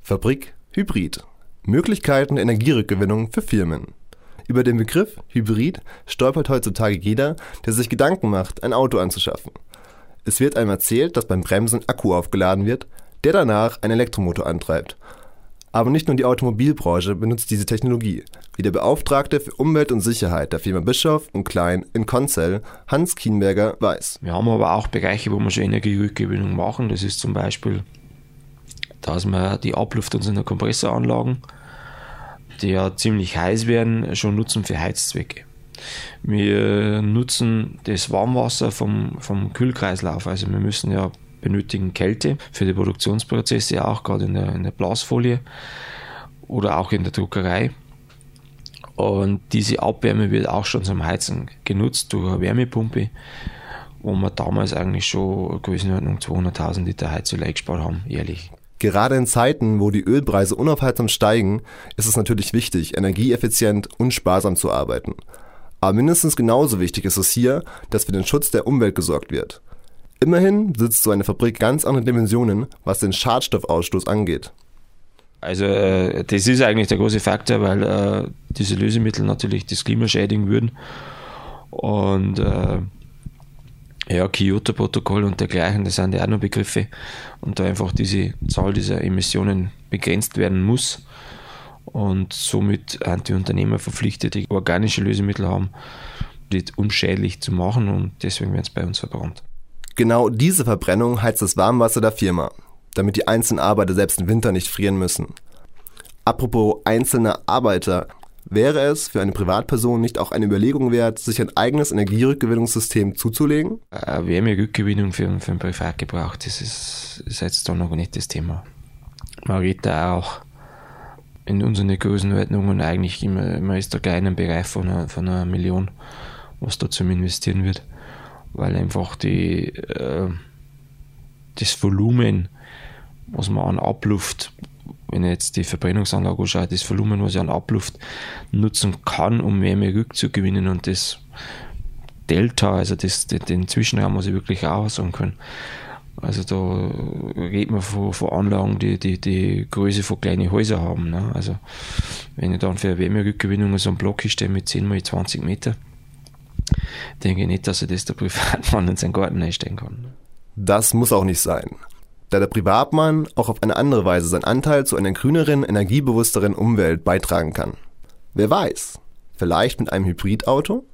Fabrik Hybrid. Möglichkeiten der Energierückgewinnung für Firmen. Über den Begriff Hybrid stolpert heutzutage jeder, der sich Gedanken macht, ein Auto anzuschaffen. Es wird einem erzählt, dass beim Bremsen Akku aufgeladen wird, der danach einen Elektromotor antreibt. Aber nicht nur die Automobilbranche benutzt diese Technologie, wie der Beauftragte für Umwelt und Sicherheit der Firma Bischoff & Klein in Konzell, Hans Kienberger, weiß. Wir haben aber auch Bereiche, wo wir schon Energierückgewinnung machen. Das ist zum Beispiel, dass wir die Abluft unserer Kompressoranlagen, die ja ziemlich heiß werden, schon nutzen für Heizzwecke. Wir nutzen das Warmwasser vom Kühlkreislauf, also wir benötigen Kälte für die Produktionsprozesse, auch gerade in der Blasfolie oder auch in der Druckerei. Und diese Abwärme wird auch schon zum Heizen genutzt durch eine Wärmepumpe, wo wir damals eigentlich schon Größenordnung 200.000 Liter Heizöl eingespart haben, jährlich. Gerade in Zeiten, wo die Ölpreise unaufhaltsam steigen, ist es natürlich wichtig, energieeffizient und sparsam zu arbeiten. Aber mindestens genauso wichtig ist es hier, dass für den Schutz der Umwelt gesorgt wird. Immerhin besitzt so eine Fabrik ganz andere Dimensionen, was den Schadstoffausstoß angeht. Also das ist eigentlich der große Faktor, weil diese Lösemittel natürlich das Klima schädigen würden. Und Kyoto-Protokoll und dergleichen, das sind ja auch noch Begriffe. Und da einfach diese Zahl dieser Emissionen begrenzt werden muss. Und somit sind die Unternehmer verpflichtet, die organische Lösemittel haben, die unschädlich zu machen, und deswegen werden es bei uns verbrannt. Genau diese Verbrennung heizt das Warmwasser der Firma, damit die einzelnen Arbeiter selbst im Winter nicht frieren müssen. Apropos einzelne Arbeiter, wäre es für eine Privatperson nicht auch eine Überlegung wert, sich ein eigenes Energierückgewinnungssystem zuzulegen? Wärmerückgewinnung für den Privatgebrauch, das ist jetzt da noch nicht das Thema. Man redet da auch in unseren Größenordnungen eigentlich immer ist da gleich in einem Bereich von einer Million, was da zum Investieren wird, weil einfach das Volumen, was man an Abluft, wenn ich jetzt die Verbrennungsanlage anschaue, das Volumen, was ich an Abluft nutzen kann, um Wärme rückzugewinnen, und das Delta, also den Zwischenraum, was ich wirklich auch sagen kann. Also da redet man von Anlagen, die Größe von kleinen Häusern haben. Ne? Also wenn ich dann für eine Wärmerückgewinnung so einen Block stelle mit 10 x 20 Meter, denke ich nicht, dass er das der Privatmann in seinen Garten einstellen kann. Das muss auch nicht sein, da der Privatmann auch auf eine andere Weise seinen Anteil zu einer grüneren, energiebewussteren Umwelt beitragen kann. Wer weiß, vielleicht mit einem Hybridauto?